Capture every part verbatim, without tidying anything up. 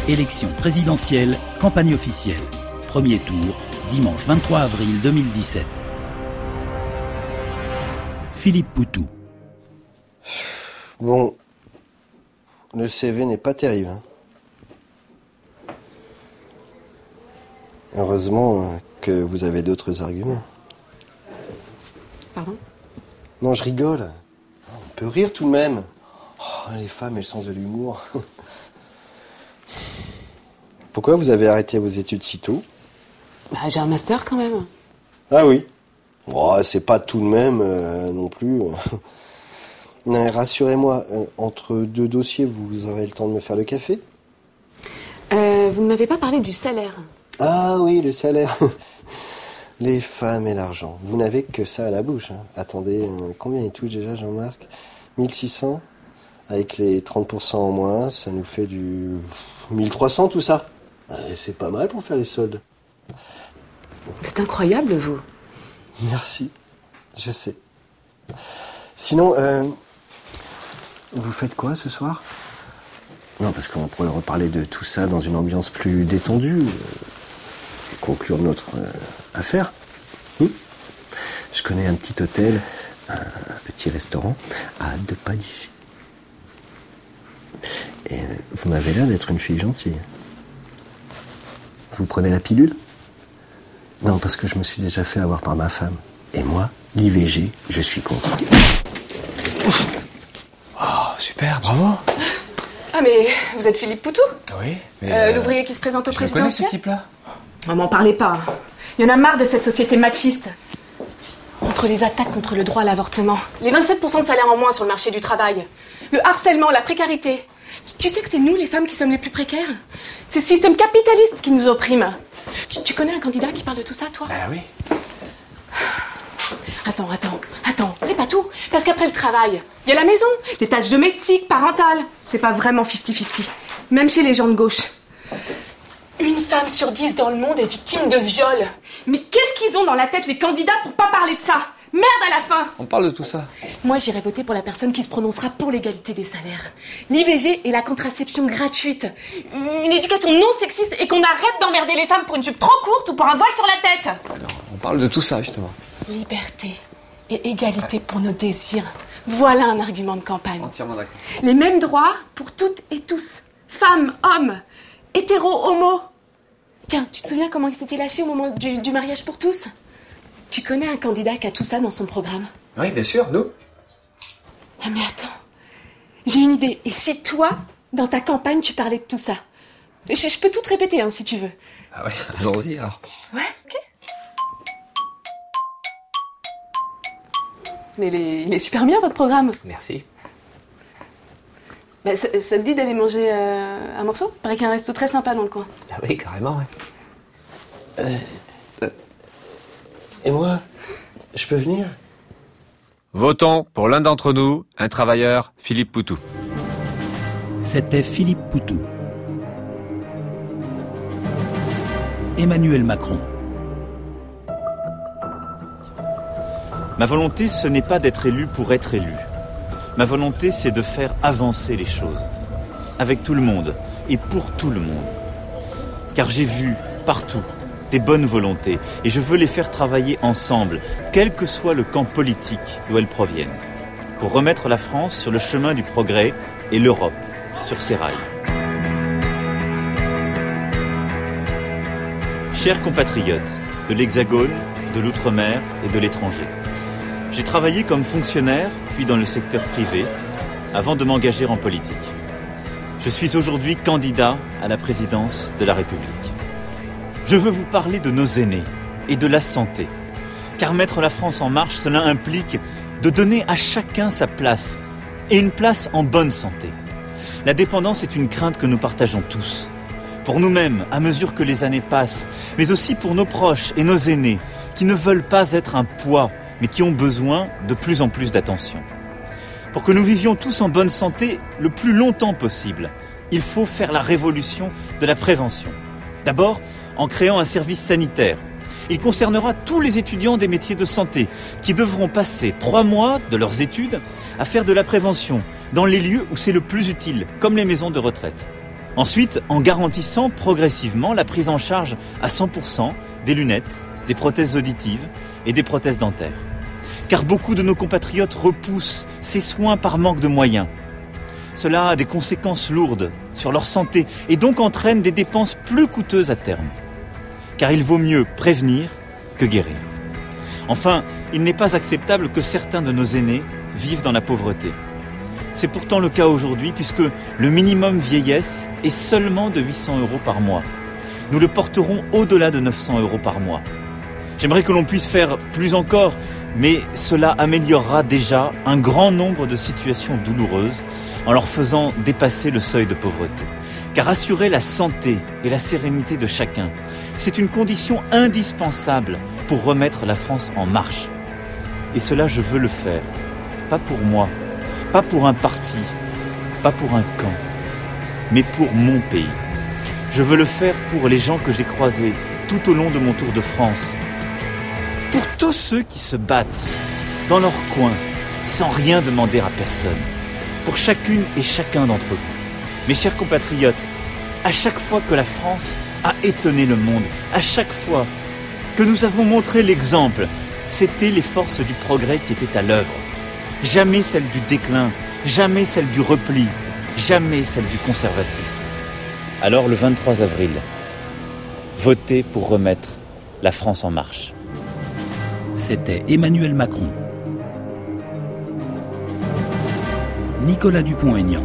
Élection présidentielle, campagne officielle. Premier tour, dimanche vingt-trois avril deux mille dix-sept. Philippe Poutou. Bon, le C V n'est pas terrible. Hein. Heureusement que vous avez d'autres arguments. Pardon ? Non, je rigole. On peut rire tout de même. Oh, les femmes et le sens de l'humour. Pourquoi vous avez arrêté vos études si tôt ? Bah, j'ai un master quand même. Ah oui. Oh, c'est pas tout de même euh, non plus. Non, rassurez-moi, euh, entre deux dossiers, vous aurez le temps de me faire le café ? Euh, vous ne m'avez pas parlé du salaire. Ah oui, le salaire. Les femmes et l'argent. Vous n'avez que ça à la bouche. Hein. Attendez, euh, combien il touche déjà, Jean-Marc ? mille six cents ? Avec les trente pour cent en moins, ça nous fait du mille trois cents tout ça. Et c'est pas mal pour faire les soldes. C'est incroyable, vous. Merci, je sais. Sinon, euh, vous faites quoi ce soir ? Non, parce qu'on pourrait reparler de tout ça dans une ambiance plus détendue. Euh, conclure notre euh, affaire. Hum Je connais un petit hôtel, un petit restaurant, à deux pas d'ici. Et euh, vous m'avez l'air d'être une fille gentille. Vous prenez la pilule ? Non, parce que je me suis déjà fait avoir par ma femme. Et moi, l'I V G, je suis contre. Oh, super, bravo. Ah, mais vous êtes Philippe Poutou ? Oui, mais... Euh, euh, l'ouvrier qui se présente au je connais présidentiel ? ce type-là. Oh, m'en parlez pas. Il y en a marre de cette société machiste. Entre les attaques contre le droit à l'avortement, les vingt-sept pour cent de salaire en moins sur le marché du travail, le harcèlement, la précarité. Tu sais que c'est nous, les femmes, qui sommes les plus précaires ? C'est le système capitaliste qui nous opprime. Tu, tu connais un candidat qui parle de tout ça, toi ? Bah oui. Attends, attends, attends, c'est pas tout. Parce qu'après le travail, il y a la maison, les tâches domestiques, parentales. C'est pas vraiment cinquante cinquante. Même chez les gens de gauche. Une femme sur dix dans le monde est victime de viol. Mais qu'est-ce qu'ils ont dans la tête, les candidats, pour pas parler de ça ? Merde à la fin ! On parle de tout ça. Moi, j'irai voter pour la personne qui se prononcera pour l'égalité des salaires. L'I V G et la contraception gratuite. Une éducation non sexiste et qu'on arrête d'emmerder les femmes pour une jupe trop courte ou pour un voile sur la tête. Alors, on parle de tout ça, justement. Liberté et égalité pour nos désirs. Voilà un argument de campagne. Entièrement d'accord. Les mêmes droits pour toutes et tous. Femmes, hommes, hétéros, homos. Tiens, tu te souviens comment il s'était lâché au moment du, du mariage pour tous ? Tu connais un candidat qui a tout ça dans son programme ? Oui, bien sûr, nous. Ah mais attends, j'ai une idée. Et si toi, dans ta campagne, tu parlais de tout ça ? Je, je peux tout te répéter, hein, si tu veux. Ah ouais, allons-y alors. Ouais, ok. Mais il est, il est super bien, votre programme. Merci. Bah, ça, ça te dit d'aller manger euh, un morceau ? Il paraît qu'il y a un resto très sympa dans le coin. Ah oui, carrément, ouais. Euh, euh, et moi, je peux venir ? Votons pour l'un d'entre nous, un travailleur, Philippe Poutou. C'était Philippe Poutou. Emmanuel Macron. Ma volonté, ce n'est pas d'être élu pour être élu. Ma volonté, c'est de faire avancer les choses. Avec tout le monde et pour tout le monde. Car j'ai vu partout des bonnes volontés et je veux les faire travailler ensemble, quel que soit le camp politique d'où elles proviennent, pour remettre la France sur le chemin du progrès et l'Europe sur ses rails. Chers compatriotes de l'Hexagone, de l'Outre-mer et de l'étranger, j'ai travaillé comme fonctionnaire, puis dans le secteur privé, avant de m'engager en politique. Je suis aujourd'hui candidat à la présidence de la République. Je veux vous parler de nos aînés et de la santé. Car mettre la France en marche, cela implique de donner à chacun sa place, et une place en bonne santé. La dépendance est une crainte que nous partageons tous. Pour nous-mêmes, à mesure que les années passent, mais aussi pour nos proches et nos aînés, qui ne veulent pas être un poids, mais qui ont besoin de plus en plus d'attention. Pour que nous vivions tous en bonne santé le plus longtemps possible, il faut faire la révolution de la prévention. D'abord, en créant un service sanitaire. Il concernera tous les étudiants des métiers de santé qui devront passer trois mois de leurs études à faire de la prévention dans les lieux où c'est le plus utile, comme les maisons de retraite. Ensuite, en garantissant progressivement la prise en charge à cent pour cent des lunettes, des prothèses auditives et des prothèses dentaires. Car beaucoup de nos compatriotes repoussent ces soins par manque de moyens. Cela a des conséquences lourdes sur leur santé et donc entraîne des dépenses plus coûteuses à terme. Car il vaut mieux prévenir que guérir. Enfin, il n'est pas acceptable que certains de nos aînés vivent dans la pauvreté. C'est pourtant le cas aujourd'hui puisque le minimum vieillesse est seulement de huit cents euros par mois. Nous le porterons au-delà de neuf cents euros par mois. J'aimerais que l'on puisse faire plus encore, mais cela améliorera déjà un grand nombre de situations douloureuses en leur faisant dépasser le seuil de pauvreté. Car assurer la santé et la sérénité de chacun, c'est une condition indispensable pour remettre la France en marche. Et cela, je veux le faire. Pas pour moi, pas pour un parti, pas pour un camp, mais pour mon pays. Je veux le faire pour les gens que j'ai croisés tout au long de mon tour de France. Pour tous ceux qui se battent dans leur coin, sans rien demander à personne. Pour chacune et chacun d'entre vous. Mes chers compatriotes, à chaque fois que la France a étonné le monde, à chaque fois que nous avons montré l'exemple, c'était les forces du progrès qui étaient à l'œuvre. Jamais celle du déclin, jamais celle du repli, jamais celle du conservatisme. Alors le vingt-trois avril, votez pour remettre la France en marche. C'était Emmanuel Macron. Nicolas Dupont-Aignan.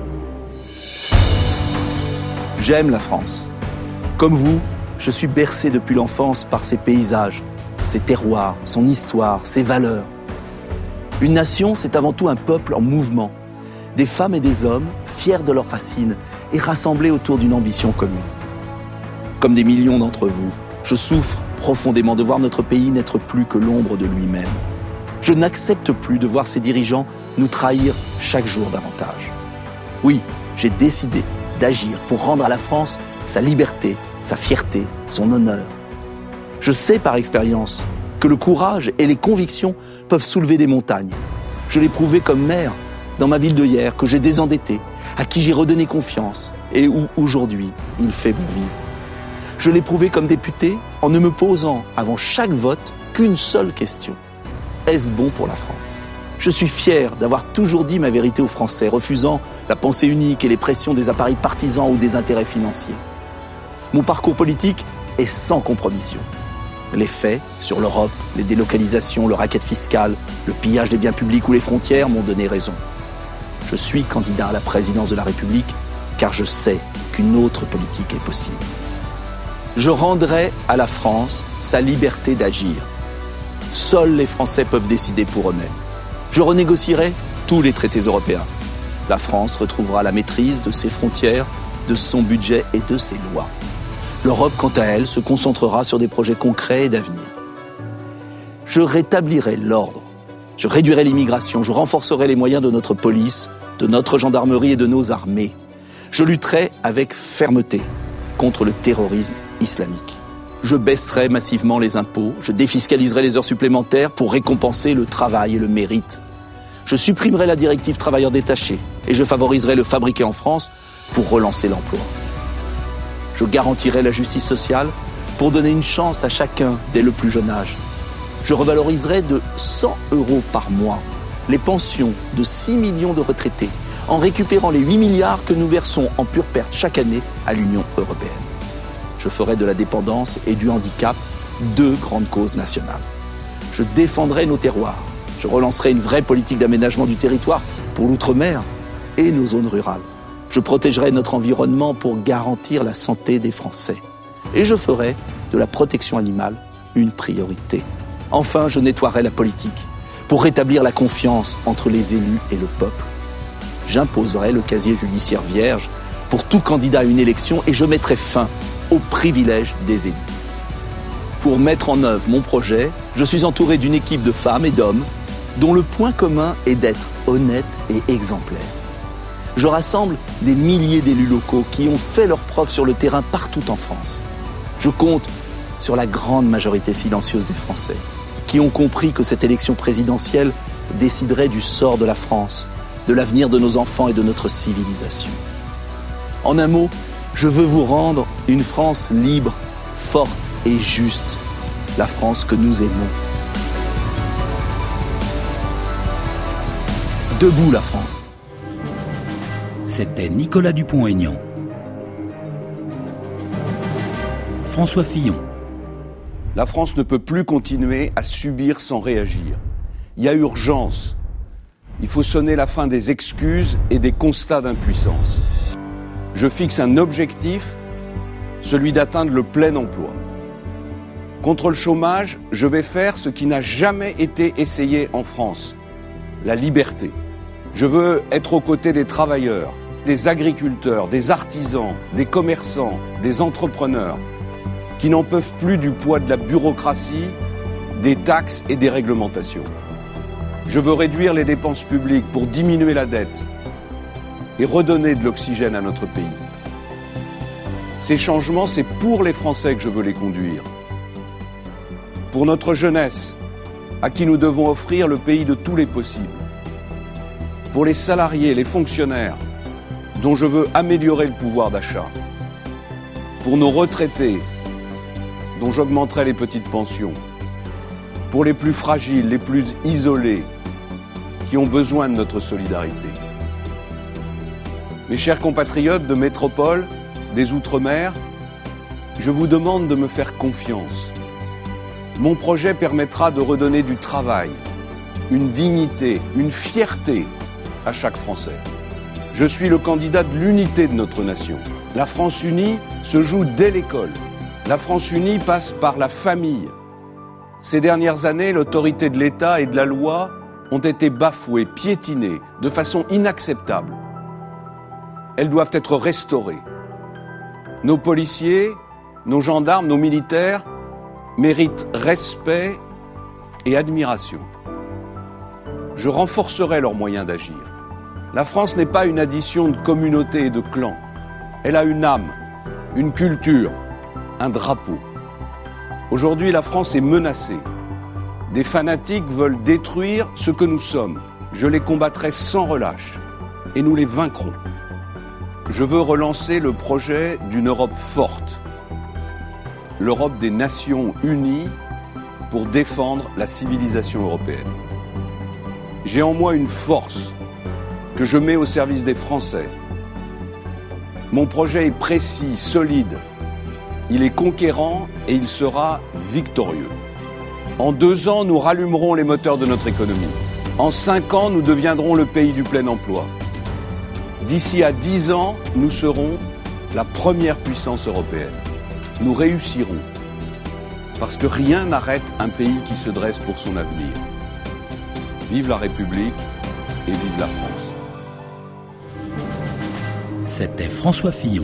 J'aime la France. Comme vous, je suis bercé depuis l'enfance par ses paysages, ses terroirs, son histoire, ses valeurs. Une nation, c'est avant tout un peuple en mouvement. Des femmes et des hommes, fiers de leurs racines et rassemblés autour d'une ambition commune. Comme des millions d'entre vous, je souffre profondément de voir notre pays n'être plus que l'ombre de lui-même. Je n'accepte plus de voir ses dirigeants nous trahir chaque jour davantage. Oui, j'ai décidé d'agir pour rendre à la France sa liberté, sa fierté, son honneur. Je sais par expérience que le courage et les convictions peuvent soulever des montagnes. Je l'ai prouvé comme maire dans ma ville de hier, que j'ai désendetté, à qui j'ai redonné confiance et où aujourd'hui il fait bon vivre. Je l'ai prouvé comme député en ne me posant avant chaque vote qu'une seule question. Est-ce bon pour la France ? Je suis fier d'avoir toujours dit ma vérité aux Français, refusant la pensée unique et les pressions des appareils partisans ou des intérêts financiers. Mon parcours politique est sans compromission. Les faits sur l'Europe, les délocalisations, le racket fiscal, le pillage des biens publics ou les frontières m'ont donné raison. Je suis candidat à la présidence de la République car je sais qu'une autre politique est possible. Je rendrai à la France sa liberté d'agir. Seuls les Français peuvent décider pour eux-mêmes. Je renégocierai tous les traités européens. La France retrouvera la maîtrise de ses frontières, de son budget et de ses lois. L'Europe, quant à elle, se concentrera sur des projets concrets et d'avenir. Je rétablirai l'ordre. Je réduirai l'immigration. Je renforcerai les moyens de notre police, de notre gendarmerie et de nos armées. Je lutterai avec fermeté contre le terrorisme islamique. Je baisserai massivement les impôts. Je défiscaliserai les heures supplémentaires pour récompenser le travail et le mérite. Je supprimerai la directive travailleurs détachés et je favoriserai le fabriqué en France pour relancer l'emploi. Je garantirai la justice sociale pour donner une chance à chacun dès le plus jeune âge. Je revaloriserai de cent euros par mois les pensions de six millions de retraités en récupérant les huit milliards que nous versons en pure perte chaque année à l'Union européenne. Je ferai de la dépendance et du handicap deux grandes causes nationales. Je défendrai nos terroirs. Je relancerai une vraie politique d'aménagement du territoire pour l'outre-mer et nos zones rurales. Je protégerai notre environnement pour garantir la santé des Français. Et je ferai de la protection animale une priorité. Enfin, je nettoierai la politique pour rétablir la confiance entre les élus et le peuple. J'imposerai le casier judiciaire vierge pour tout candidat à une élection et je mettrai fin aux privilèges des élus. Pour mettre en œuvre mon projet, je suis entouré d'une équipe de femmes et d'hommes dont le point commun est d'être honnêtes et exemplaires. Je rassemble des milliers d'élus locaux qui ont fait leurs preuves sur le terrain partout en France. Je compte sur la grande majorité silencieuse des Français qui ont compris que cette élection présidentielle déciderait du sort de la France, de l'avenir de nos enfants et de notre civilisation. En un mot, je veux vous rendre une France libre, forte et juste. La France que nous aimons. Debout la France. C'était Nicolas Dupont-Aignan. François Fillon. La France ne peut plus continuer à subir sans réagir. Il y a urgence. Il faut sonner la fin des excuses et des constats d'impuissance. Je fixe un objectif, celui d'atteindre le plein emploi. Contre le chômage, je vais faire ce qui n'a jamais été essayé en France, la liberté. Je veux être aux côtés des travailleurs, des agriculteurs, des artisans, des commerçants, des entrepreneurs, qui n'en peuvent plus du poids de la bureaucratie, des taxes et des réglementations. Je veux réduire les dépenses publiques pour diminuer la dette et redonner de l'oxygène à notre pays. Ces changements, c'est pour les Français que je veux les conduire. Pour notre jeunesse, à qui nous devons offrir le pays de tous les possibles. Pour les salariés, les fonctionnaires, dont je veux améliorer le pouvoir d'achat. Pour nos retraités, dont j'augmenterai les petites pensions. Pour les plus fragiles, les plus isolés, qui ont besoin de notre solidarité. Mes chers compatriotes de métropole, des Outre-mer, je vous demande de me faire confiance. Mon projet permettra de redonner du travail, une dignité, une fierté à chaque Français. Je suis le candidat de l'unité de notre nation. La France unie se joue dès l'école. La France unie passe par la famille. Ces dernières années, l'autorité de l'État et de la loi ont été bafouées, piétinées, de façon inacceptable. Elles doivent être restaurées. Nos policiers, nos gendarmes, nos militaires méritent respect et admiration. Je renforcerai leurs moyens d'agir. La France n'est pas une addition de communautés et de clans. Elle a une âme, une culture, un drapeau. Aujourd'hui, la France est menacée. Des fanatiques veulent détruire ce que nous sommes. Je les combattrai sans relâche et nous les vaincrons. Je veux relancer le projet d'une Europe forte. L'Europe des nations unies pour défendre la civilisation européenne. J'ai en moi une force que je mets au service des Français. Mon projet est précis, solide. Il est conquérant et il sera victorieux. En deux ans, nous rallumerons les moteurs de notre économie. En cinq ans, nous deviendrons le pays du plein emploi. D'ici à dix ans, nous serons la première puissance européenne. Nous réussirons. Parce que rien n'arrête un pays qui se dresse pour son avenir. Vive la République et vive la France. C'était François Fillon.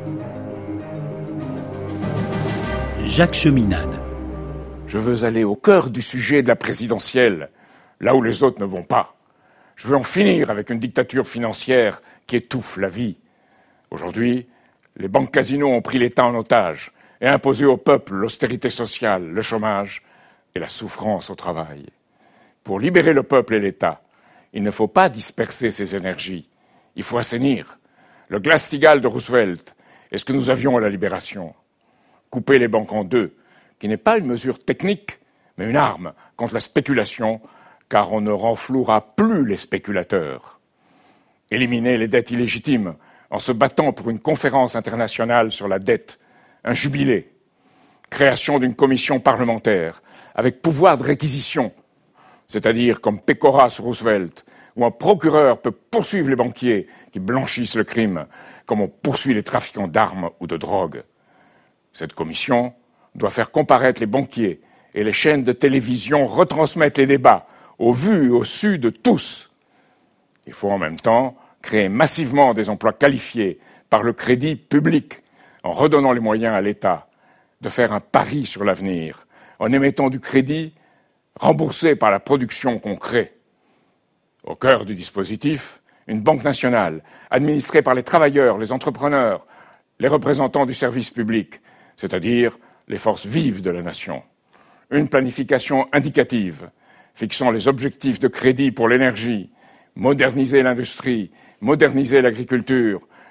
Jacques Cheminade. Je veux aller au cœur du sujet de la présidentielle, là où les autres ne vont pas. Je veux en finir avec une dictature financière qui étouffe la vie. Aujourd'hui, les banques casinos ont pris l'État en otage et imposé au peuple l'austérité sociale, le chômage et la souffrance au travail. Pour libérer le peuple et l'État, il ne faut pas disperser ses énergies. Il faut assainir. Le Glass-Steagall de Roosevelt est ce que nous avions à la Libération. Couper les banques en deux, qui n'est pas une mesure technique, mais une arme contre la spéculation, car on ne renflouera plus les spéculateurs. Éliminer les dettes illégitimes en se battant pour une conférence internationale sur la dette, un jubilé. Création d'une commission parlementaire avec pouvoir de réquisition, c'est-à-dire comme Pécora sur Roosevelt, où un procureur peut poursuivre les banquiers qui blanchissent le crime, comme on poursuit les trafiquants d'armes ou de drogue. Cette commission doit faire comparaître les banquiers et les chaînes de télévision retransmettre les débats au vu et au su de tous. Il faut en même temps créer massivement des emplois qualifiés par le crédit public, en redonnant les moyens à l'État de faire un pari sur l'avenir, en émettant du crédit remboursé par la production qu'on crée. Au cœur du dispositif, une banque nationale, administrée par les travailleurs, les entrepreneurs, les représentants du service public, c'est-à-dire les forces vives de la nation. Une planification indicative, fixant les objectifs de crédit pour l'énergie, moderniser l'industrie, moderniser l'agriculture,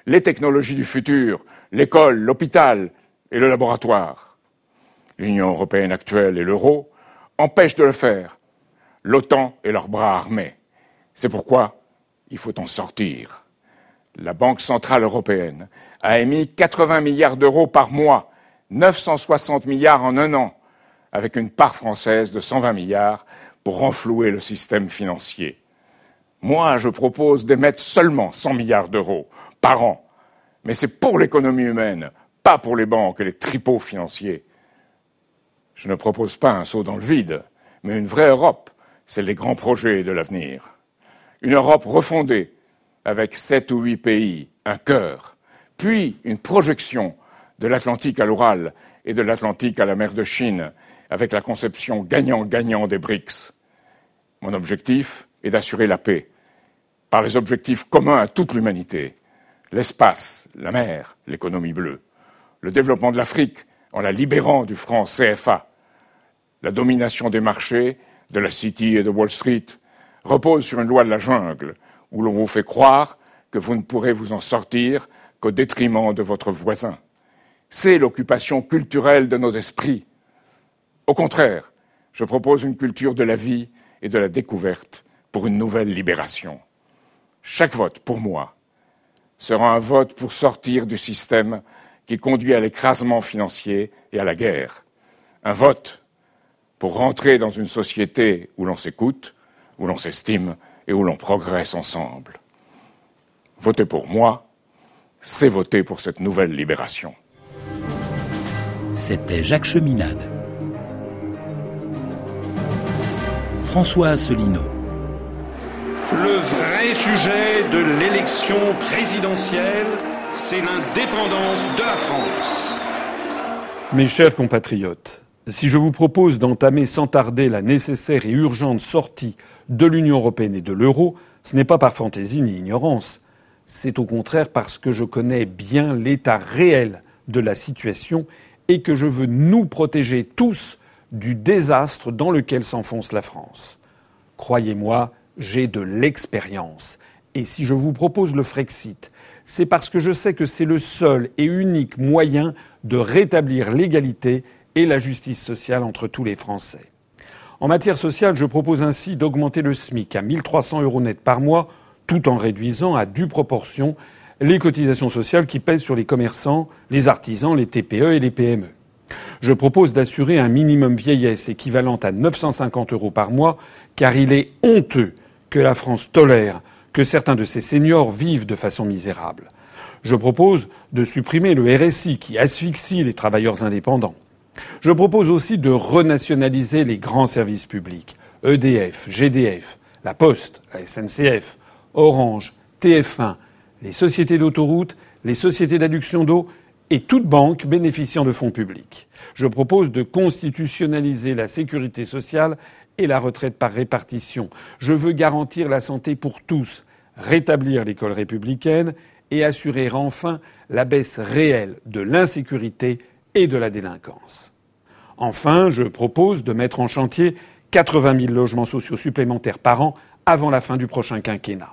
les technologies du futur, l'école, l'hôpital et le laboratoire. L'Union européenne actuelle et l'euro empêchent de le faire. L'OTAN et leurs bras armés. C'est pourquoi il faut en sortir. La Banque centrale européenne a émis quatre-vingts milliards d'euros par mois, neuf cent soixante milliards en un an, avec une part française de cent vingt milliards pour renflouer le système financier. Moi, je propose d'émettre seulement cent milliards d'euros par an. Mais c'est pour l'économie humaine, pas pour les banques et les tripots financiers. Je ne propose pas un saut dans le vide, mais une vraie Europe, celle des grands projets de l'avenir. Une Europe refondée, avec sept ou huit pays, un cœur, puis une projection de l'Atlantique à l'Oural et de l'Atlantique à la mer de Chine, avec la conception gagnant-gagnant des BRICS. Mon objectif est d'assurer la paix, par les objectifs communs à toute l'humanité. L'espace, la mer, l'économie bleue. Le développement de l'Afrique en la libérant du franc C F A. La domination des marchés, de la City et de Wall Street, repose sur une loi de la jungle, où l'on vous fait croire que vous ne pourrez vous en sortir qu'au détriment de votre voisin. C'est l'occupation culturelle de nos esprits. Au contraire, je propose une culture de la vie et de la découverte pour une nouvelle libération. Chaque vote, pour moi, sera un vote pour sortir du système qui conduit à l'écrasement financier et à la guerre. Un vote pour rentrer dans une société où l'on s'écoute, où l'on s'estime et où l'on progresse ensemble. Voter pour moi, c'est voter pour cette nouvelle libération. C'était Jacques Cheminade. François Asselineau. Le vrai sujet de l'élection présidentielle, c'est l'indépendance de la France. Mes chers compatriotes, si je vous propose d'entamer sans tarder la nécessaire et urgente sortie de l'Union européenne et de l'euro, ce n'est pas par fantaisie ni ignorance. C'est au contraire parce que je connais bien l'état réel de la situation et que je veux nous protéger tous du désastre dans lequel s'enfonce la France. Croyez-moi, j'ai de l'expérience. Et si je vous propose le Frexit, c'est parce que je sais que c'est le seul et unique moyen de rétablir l'égalité et la justice sociale entre tous les Français. En matière sociale, je propose ainsi d'augmenter le SMIC à mille trois cents euros net par mois, tout en réduisant à due proportion les cotisations sociales qui pèsent sur les commerçants, les artisans, les T P E et les P M E. Je propose d'assurer un minimum vieillesse équivalent à neuf cent cinquante euros par mois, car il est honteux que la France tolère que certains de ses seniors vivent de façon misérable. Je propose de supprimer le R S I qui asphyxie les travailleurs indépendants. Je propose aussi de renationaliser les grands services publics, E D F, G D F, la Poste, la S N C F, Orange, T F un, les sociétés d'autoroutes, les sociétés d'adduction d'eau et toute banque bénéficiant de fonds publics. Je propose de constitutionnaliser la sécurité sociale et la retraite par répartition. Je veux garantir la santé pour tous, rétablir l'école républicaine et assurer enfin la baisse réelle de l'insécurité et de la délinquance. Enfin, je propose de mettre en chantier quatre-vingt mille logements sociaux supplémentaires par an avant la fin du prochain quinquennat.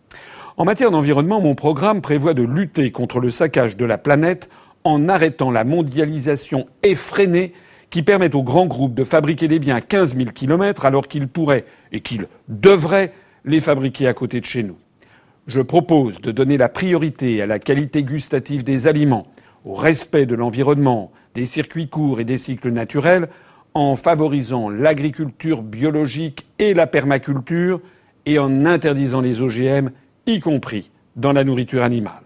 En matière d'environnement, mon programme prévoit de lutter contre le saccage de la planète en arrêtant la mondialisation effrénée qui permet aux grands groupes de fabriquer des biens à quinze mille kilomètres alors qu'ils pourraient et qu'ils devraient les fabriquer à côté de chez nous. Je propose de donner la priorité à la qualité gustative des aliments, au respect de l'environnement, des circuits courts et des cycles naturels, en favorisant l'agriculture biologique et la permaculture et en interdisant les O G M, y compris dans la nourriture animale.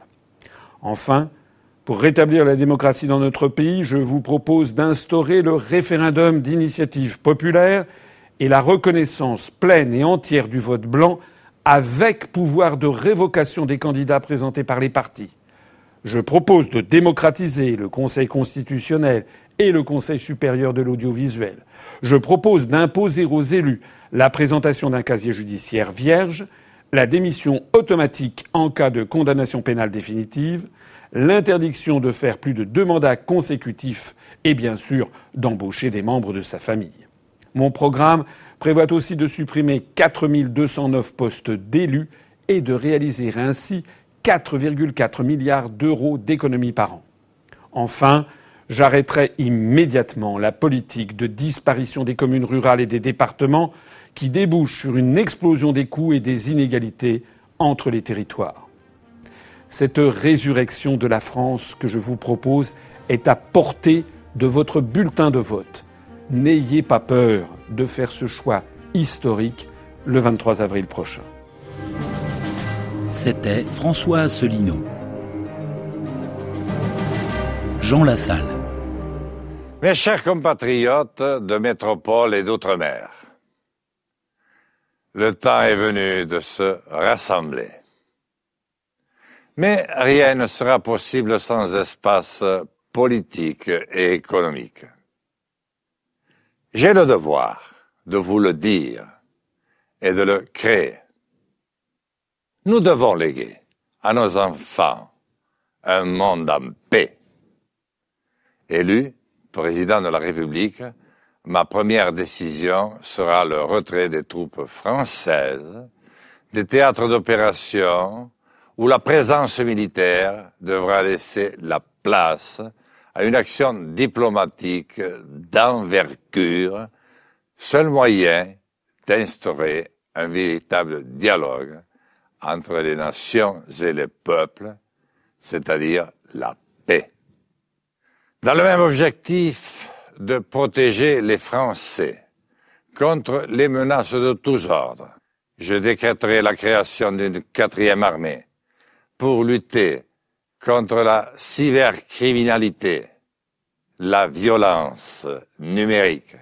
Enfin, pour rétablir la démocratie dans notre pays, je vous propose d'instaurer le référendum d'initiative populaire et la reconnaissance pleine et entière du vote blanc avec pouvoir de révocation des candidats présentés par les partis. Je propose de démocratiser le Conseil constitutionnel et le Conseil supérieur de l'audiovisuel. Je propose d'imposer aux élus la présentation d'un casier judiciaire vierge, la démission automatique en cas de condamnation pénale définitive, l'interdiction de faire plus de deux mandats consécutifs et bien sûr d'embaucher des membres de sa famille. Mon programme prévoit aussi de supprimer quatre mille deux cent neuf postes d'élus et de réaliser ainsi quatre virgule quatre milliards d'euros d'économies par an. Enfin, j'arrêterai immédiatement la politique de disparition des communes rurales et des départements qui débouche sur une explosion des coûts et des inégalités entre les territoires. Cette résurrection de la France que je vous propose est à portée de votre bulletin de vote. N'ayez pas peur de faire ce choix historique le vingt-trois avril prochain. C'était François Asselineau. Jean Lassalle. Mes chers compatriotes de métropole et d'outre-mer, le temps est venu de se rassembler. Mais rien ne sera possible sans espace politique et économique. J'ai le devoir de vous le dire et de le créer. Nous devons léguer à nos enfants un monde en paix. Élu président de la République, ma première décision sera le retrait des troupes françaises, des théâtres d'opération où la présence militaire devra laisser la place à une action diplomatique d'envergure, seul moyen d'instaurer un véritable dialogue entre les nations et les peuples, c'est-à-dire la paix. Dans le même objectif de protéger les Français contre les menaces de tous ordres, je décréterai la création d'une quatrième armée pour lutter contre la cybercriminalité, la violence numérique.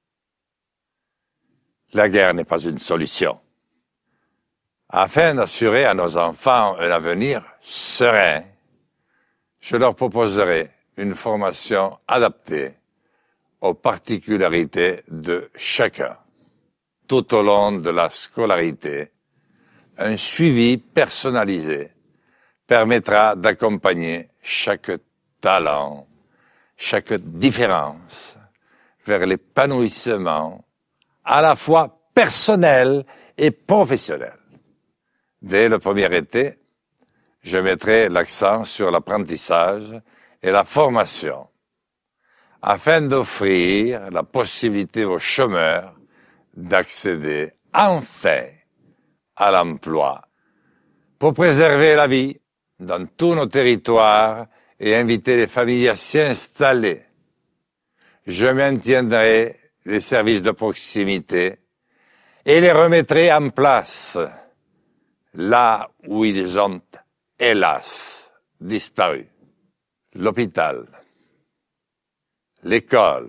La guerre n'est pas une solution. Afin d'assurer à nos enfants un avenir serein, je leur proposerai une formation adaptée aux particularités de chacun. Tout au long de la scolarité, un suivi personnalisé permettra d'accompagner chaque talent, chaque différence vers l'épanouissement à la fois personnel et professionnel. Dès le premier été, je mettrai l'accent sur l'apprentissage et la formation, afin d'offrir la possibilité aux chômeurs d'accéder enfin à l'emploi, pour préserver la vie dans tous nos territoires et inviter les familles à s'y installer. Je maintiendrai les services de proximité et les remettrai en place là où ils ont, hélas, disparu. L'hôpital, l'école,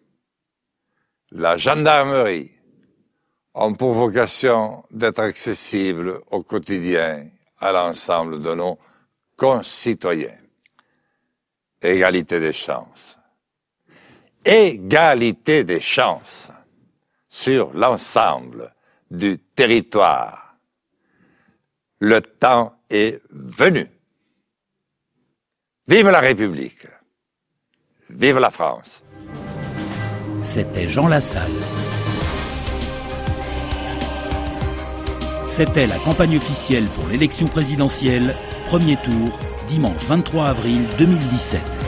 la gendarmerie ont pour vocation d'être accessibles au quotidien à l'ensemble de nos concitoyens. Égalité des chances. Égalité des chances sur l'ensemble du territoire. Le temps est venu. Vive la République! Vive la France! C'était Jean Lassalle. C'était la campagne officielle pour l'élection présidentielle, premier tour, dimanche vingt-trois avril deux mille dix-sept.